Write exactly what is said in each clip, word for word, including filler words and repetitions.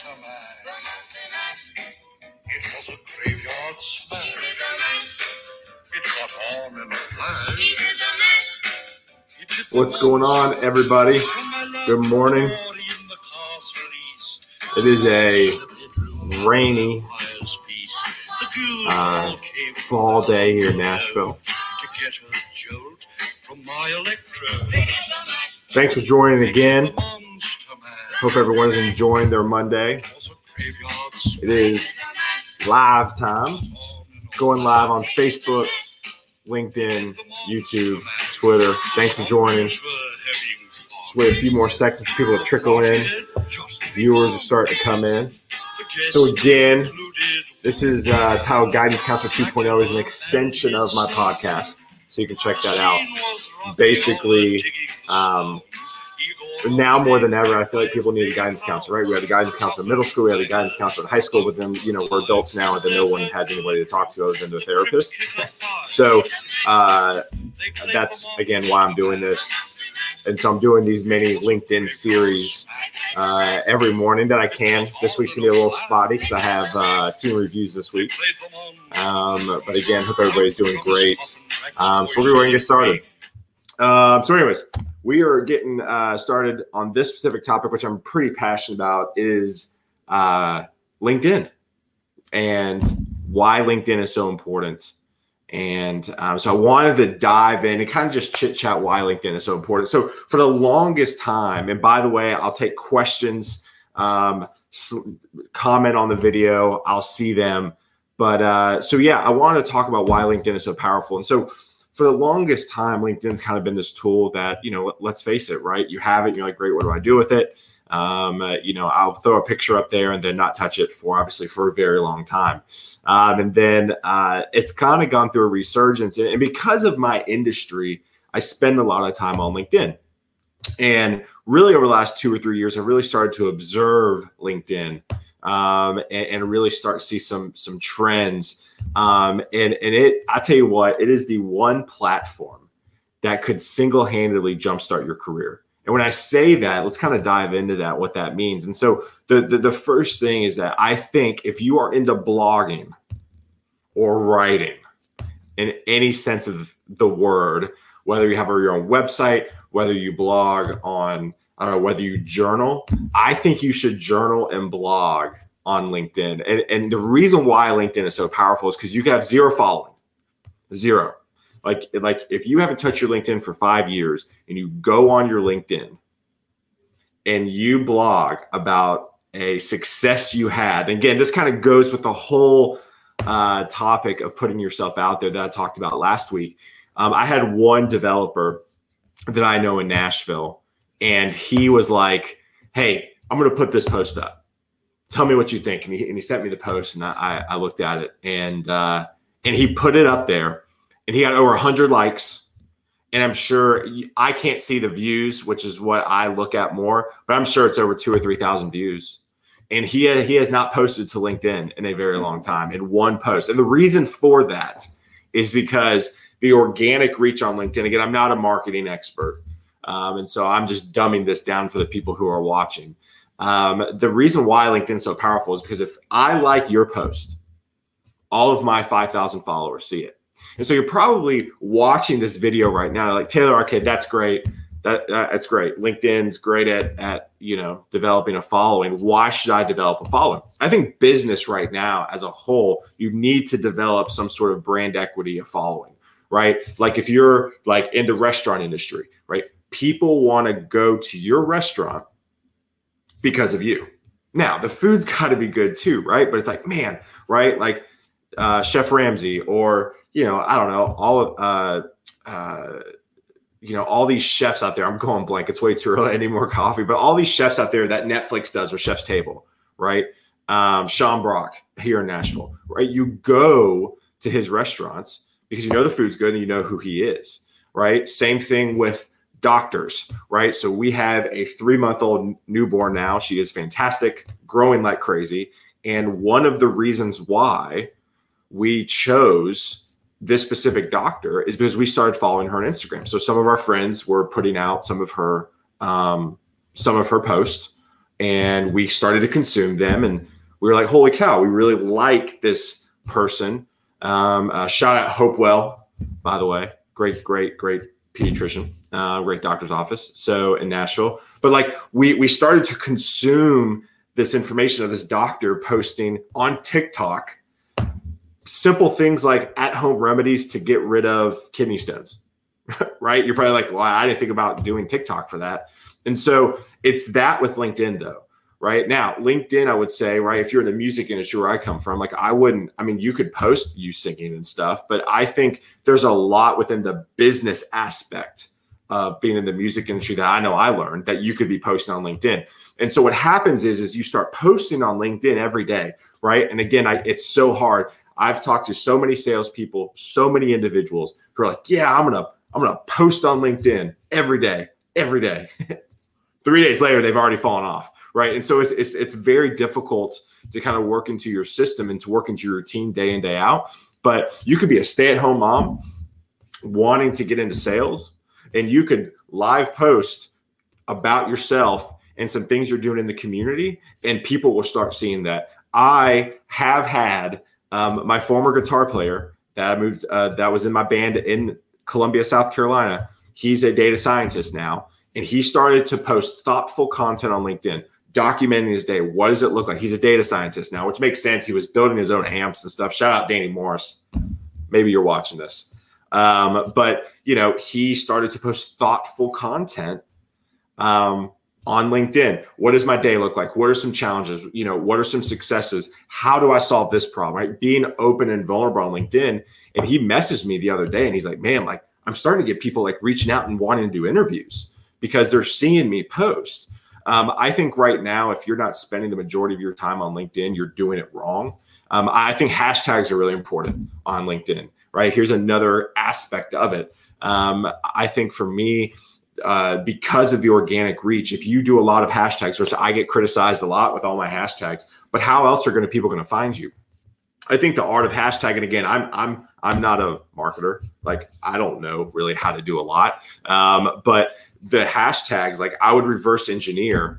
It was a graveyard smash. It got on in a flash. What's going on, everybody? Good morning. It is a rainy uh, fall day here in Nashville. Thanks for joining again. Hope everyone is enjoying their Monday. It is live time, going live on Facebook, LinkedIn, YouTube, Twitter. Thanks for joining. Just wait a few more seconds for people to trickle in. Viewers are starting to come in. So again, this is uh, titled Guidance Counselor two point oh. Is an extension of my podcast, so you can check that out. Basically, um, now more than ever, I feel like people need a guidance counselor, right? We have a guidance counselor in middle school, we have a guidance counselor in high school, but then, you know, we're adults now and then no one has anybody to talk to other than the therapist. So uh, that's, again, why I'm doing this. And so I'm doing these mini LinkedIn series uh, every morning that I can. This week's going to be a little spotty because I have uh, team reviews this week. Um, but again, hope everybody's doing great. Um, so we're going to get started. Um, so anyways, we are getting uh, started on this specific topic, which I'm pretty passionate about, is uh, LinkedIn and why LinkedIn is so important. And um, so I wanted to dive in and kind of just chit chat why LinkedIn is so important. So for the longest time, and by the way, I'll take questions, um, comment on the video, I'll see them. But uh, so, yeah, I wanted to talk about why LinkedIn is so powerful. And so for the longest time, LinkedIn's kind of been this tool that, you know, let's face it, right? You have it, and you're like, great, what do I do with it? Um, uh, you know, I'll throw a picture up there and then not touch it for obviously for a very long time. Um, and then uh, it's kind of gone through a resurgence. And because of my industry, I spend a lot of time on LinkedIn. And really over the last two or three years, I've really started to observe LinkedIn um, and, and really start to see some, some trends. Um, and, and it, I tell you what, it is the one platform that could single-handedly jumpstart your career. And when I say that, let's kind of dive into that, what that means. And so the, the, the first thing is that I think if you are into blogging or writing in any sense of the word, whether you have your own website, whether you blog on, I don't know, whether you journal, I think you should journal and blog on LinkedIn. And, and the reason why LinkedIn is so powerful is because you can have zero following, zero. Like, like if you haven't touched your LinkedIn for five years and you go on your LinkedIn and you blog about a success you had, and again, this kind of goes with the whole uh, topic of putting yourself out there that I talked about last week. Um, I had one developer that I know in Nashville, and he was like, hey, I'm going to put this post up. Tell me what you think. And he, and he sent me the post, and I, I looked at it, and uh, and he put it up there. And he got over one hundred likes, and I'm sure I can't see the views, which is what I look at more, but I'm sure it's over two or three thousand views. And he had, he has not posted to LinkedIn in a very long time in one post. And the reason for that is because the organic reach on LinkedIn. Again, I'm not a marketing expert, um, and so I'm just dumbing this down for the people who are watching. Um, the reason why LinkedIn is so powerful is because if I like your post, all of my five thousand followers see it. And so you're probably watching this video right now, like, Taylor Arcade, that's great. That uh, that's great. LinkedIn's great at, at, you know, developing a following. Why should I develop a following? I think business right now as a whole, you need to develop some sort of brand equity of following, right? Like if you're like in the restaurant industry, right? People want to go to your restaurant because of you. Now, the food's got to be good too, right? But it's like, man, right? Like uh, Chef Ramsay or, you know, I don't know, all of, uh, uh, you know, all these chefs out there. I'm going blank. It's way too early. I need more coffee. But all these chefs out there that Netflix does with Chef's Table, right? Um, Sean Brock here in Nashville, right? You go to his restaurants because you know the food's good and you know who he is, right? Same thing with doctors, right? So we have a three-month-old newborn now. She is fantastic, growing like crazy. And one of the reasons why we chose this specific doctor is because we started following her on Instagram. So some of our friends were putting out some of her, um, some of her posts and we started to consume them. And we were like, holy cow, we really like this person. Um, uh, shout out Hopewell, by the way. Great, great, great pediatrician, uh, great doctor's office. So in Nashville, but like we, we started to consume this information of this doctor posting on TikTok, simple things like at-home remedies to get rid of kidney stones, right? You're probably like, well, I didn't think about doing TikTok for that. And so it's that with LinkedIn though, right? Now, LinkedIn, I would say, right, if you're in the music industry where I come from, like I wouldn't, I mean, you could post you singing and stuff, but I think there's a lot within the business aspect of being in the music industry that I know I learned that you could be posting on LinkedIn. And so what happens is, is you start posting on LinkedIn every day, right? And again, I, it's so hard. I've talked to so many salespeople, so many individuals who are like, yeah, I'm going to, I'm going to post on LinkedIn every day, every day. Three days later, they've already fallen off, right? And so it's, it's, it's very difficult to kind of work into your system and to work into your routine day in, day out. But you could be a stay-at-home mom wanting to get into sales, and you could live post about yourself and some things you're doing in the community, and people will start seeing that. I have had um, my former guitar player that I moved, uh, that was in my band in Columbia, South Carolina. He's a data scientist now, and he started to post thoughtful content on LinkedIn, documenting his day. What does it look like? He's a data scientist now, which makes sense. He was building his own amps and stuff. Shout out Danny Morris. Maybe you're watching this. Um, but, you know, he started to post thoughtful content um, on LinkedIn. What does my day look like? What are some challenges? You know, what are some successes? How do I solve this problem? Right? Being open and vulnerable on LinkedIn. And he messaged me the other day and he's like, man, like I'm starting to get people like reaching out and wanting to do interviews because they're seeing me post. Um, I think right now, if you're not spending the majority of your time on LinkedIn, you're doing it wrong. Um, I think hashtags are really important on LinkedIn, right? Here's another aspect of it. Um, I think for me, uh, because of the organic reach, if you do a lot of hashtags, which I get criticized a lot with all my hashtags, but how else are going to people going to find you? I think the art of hashtagging, again, I'm I'm I'm not a marketer. Like I don't know really how to do a lot, um, but the hashtags, like I would reverse engineer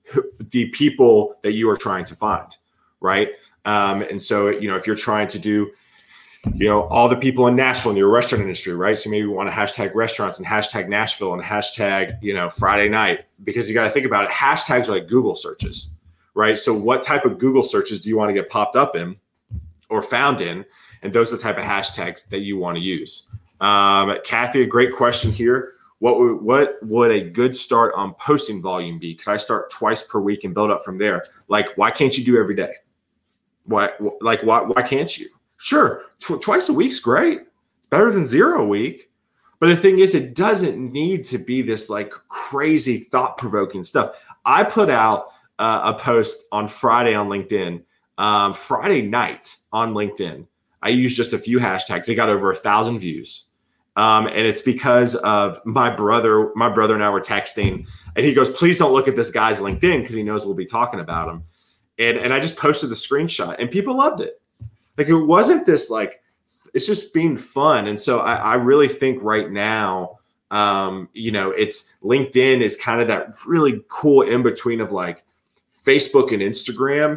the people that you are trying to find, right? Um, and so, you know, if you're trying to do, you know, all the people in Nashville in your restaurant industry, right? So maybe we want to hashtag restaurants and hashtag Nashville and hashtag, you know, Friday night, because you got to think about it. Hashtags are like Google searches, right? So what type of Google searches do you want to get popped up in or found in? And those are the type of hashtags that you want to use. Um, Kathy, a great question here. What would, what would a good start on posting volume be? Could I start twice per week and build up from there? Like, why can't you do every day? Why, like, why, why can't you? Sure, tw- twice a week's great. It's better than zero a week. But the thing is, it doesn't need to be this like crazy thought-provoking stuff. I put out uh, a post on Friday on LinkedIn, um, Friday night on LinkedIn. I used just a few hashtags. It got over a thousand views. Um, and it's because of my brother. My brother and I were texting, and he goes, please don't look at this guy's LinkedIn because he knows we'll be talking about him. And, and I just posted the screenshot, and people loved it. Like, it wasn't this, like, it's just being fun. And so I, I really think right now, um, you know, it's LinkedIn is kind of that really cool in between of like Facebook and Instagram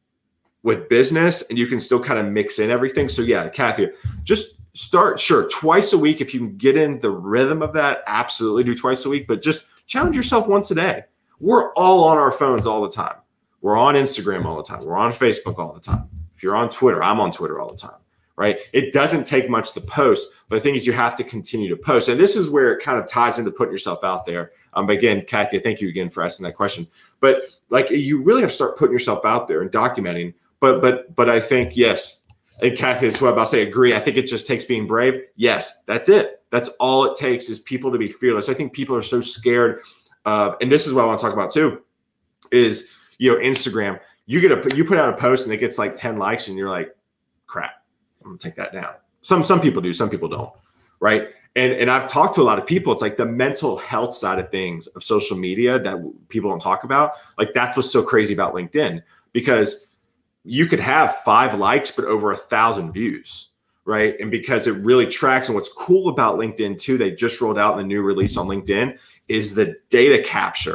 with business, and you can still kind of mix in everything. So yeah, Kathy, just start, sure, twice a week. If you can get in the rhythm of that, absolutely do twice a week, but just challenge yourself once a day. We're all on our phones all the time. We're on Instagram all the time. We're on Facebook all the time. If you're on Twitter, I'm on Twitter all the time, right? It doesn't take much to post, but the thing is you have to continue to post. And this is where it kind of ties into putting yourself out there. Um, again, Kathy, thank you again for asking that question. But like, you really have to start putting yourself out there and documenting. But, but, but I think, yes, and Kathy, that's what I'm about to say, agree. I think it just takes being brave. Yes, that's it. That's all it takes is people to be fearless. I think people are so scared of, and this is what I want to talk about too, is, you know, Instagram. You get a, you put out a post and it gets like ten likes and you're like, crap, I'm gonna take that down. Some, some people do, some people don't, right? And, and I've talked to a lot of people. It's like the mental health side of things of social media that people don't talk about. Like that's what's so crazy about LinkedIn, because you could have five likes, but over a thousand views, right? And because it really tracks. And what's cool about LinkedIn too, they just rolled out in the new release on LinkedIn is the data capture,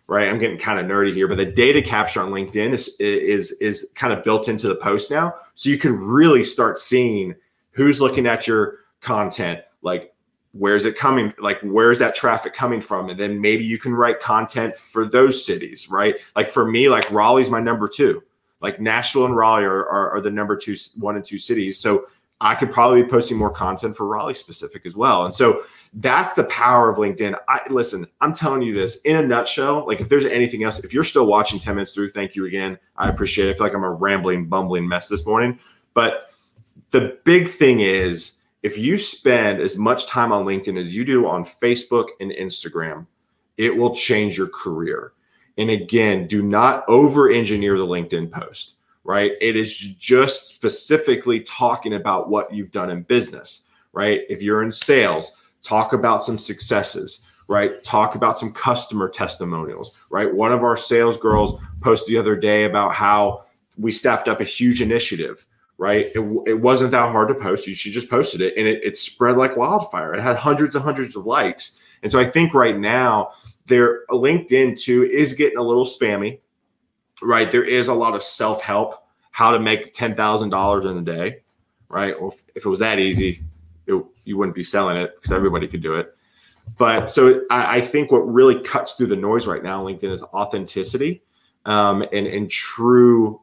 right? I'm getting kind of nerdy here, but the data capture on LinkedIn is, is, is kind of built into the post now. So you can really start seeing who's looking at your content, like where's it coming, like where's that traffic coming from? And then maybe you can write content for those cities, right? Like for me, like Raleigh's my number two. Like Nashville and Raleigh are, are, are the number two, one and two cities. So I could probably be posting more content for Raleigh specific as well. And so that's the power of LinkedIn. I listen, I'm telling you this in a nutshell. Like if there's anything else, if you're still watching ten minutes through, thank you again. I appreciate it. I feel like I'm a rambling, bumbling mess this morning. But the big thing is if you spend as much time on LinkedIn as you do on Facebook and Instagram, it will change your career. And again, do not over-engineer the LinkedIn post, right? It is just specifically talking about what you've done in business, right? If you're in sales, talk about some successes, right? Talk about some customer testimonials, right? One of our sales girls posted the other day about how we staffed up a huge initiative, right? It, it wasn't that hard to post. She just posted it and it, it spread like wildfire. It had hundreds and hundreds of likes. And so I think right now, there LinkedIn too is getting a little spammy, right? There is a lot of self-help, how to make ten thousand dollars in a day, right? Well, if, if it was that easy, it, you wouldn't be selling it because everybody could do it. But so I, I think what really cuts through the noise right now, LinkedIn, is authenticity um, and, and true,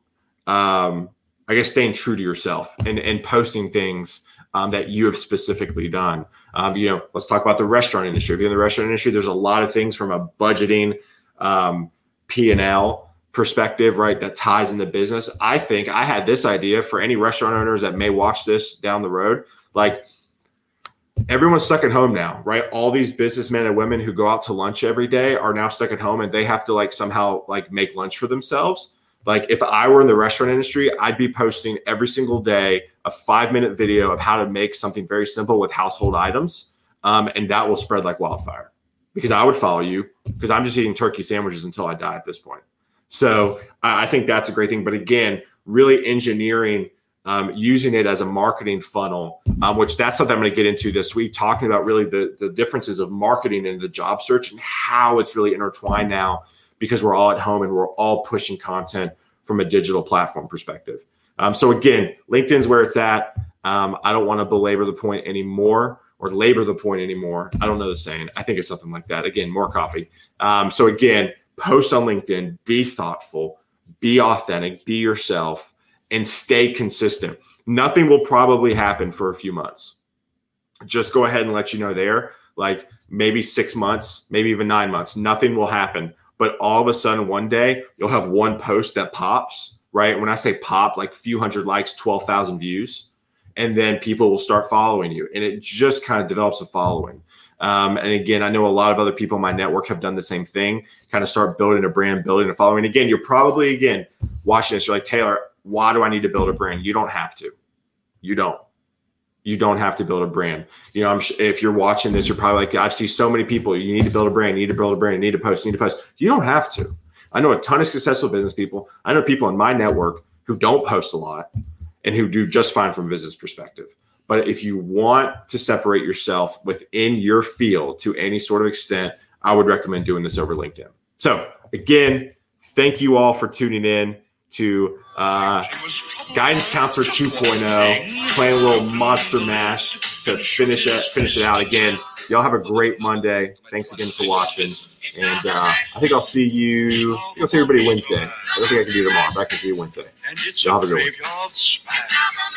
um, I guess, staying true to yourself and, and posting things Um, that you have specifically done. Um, you know, let's talk about the restaurant industry. If you're in the restaurant industry, there's a lot of things from a budgeting um, P and L perspective, right, that ties in the business. I think I had this idea for any restaurant owners that may watch this down the road. Like everyone's stuck at home now, right? All these businessmen and women who go out to lunch every day are now stuck at home and they have to like somehow like make lunch for themselves. Like if I were in the restaurant industry, I'd be posting every single day a five minute video of how to make something very simple with household items. Um, and that will spread like wildfire because I would follow you because I'm just eating turkey sandwiches until I die at this point. So I, I think that's a great thing. But again, really engineering, um, using it as a marketing funnel, um, which that's something I'm going to get into this week, talking about really the, the differences of marketing and the job search and how it's really intertwined now because we're all at home and we're all pushing content from a digital platform perspective. Um, so again, LinkedIn's where it's at. Um, I don't want to belabor the point anymore or labor the point anymore. I don't know the saying. I think it's something like that. Again, more coffee. Um, so again, post on LinkedIn, be thoughtful, be authentic, be yourself, and stay consistent. Nothing will probably happen for a few months. Just go ahead and let you know there, like maybe six months, maybe even nine months, nothing will happen. But all of a sudden, one day, you'll have one post that pops, right? When I say pop, like a few hundred likes, twelve thousand views, and then people will start following you. And it just kind of develops a following. Um, and again, I know a lot of other people in my network have done the same thing, kind of start building a brand, building a following. Again, you're probably, again, watching this. You're like, Taylor, why do I need to build a brand? You don't have to. You don't. You don't have to build a brand. You know, I'm if you're watching this, you're probably like, I've seen so many people. You need to build a brand. You need to build a brand. You need to post. You need to post. You don't have to. I know a ton of successful business people. I know people in my network who don't post a lot and who do just fine from a business perspective. But if you want to separate yourself within your field to any sort of extent, I would recommend doing this over LinkedIn. So again, thank you all for tuning in to uh, Guidance Counselor two point oh, playing a little Monster Mash to finish it, finish it out. Again, y'all have a great Monday. Thanks again for watching. And uh, I think I'll see you, I think I'll see everybody Wednesday. I don't think I can do tomorrow, but I can see you Wednesday. Y'all have a good one.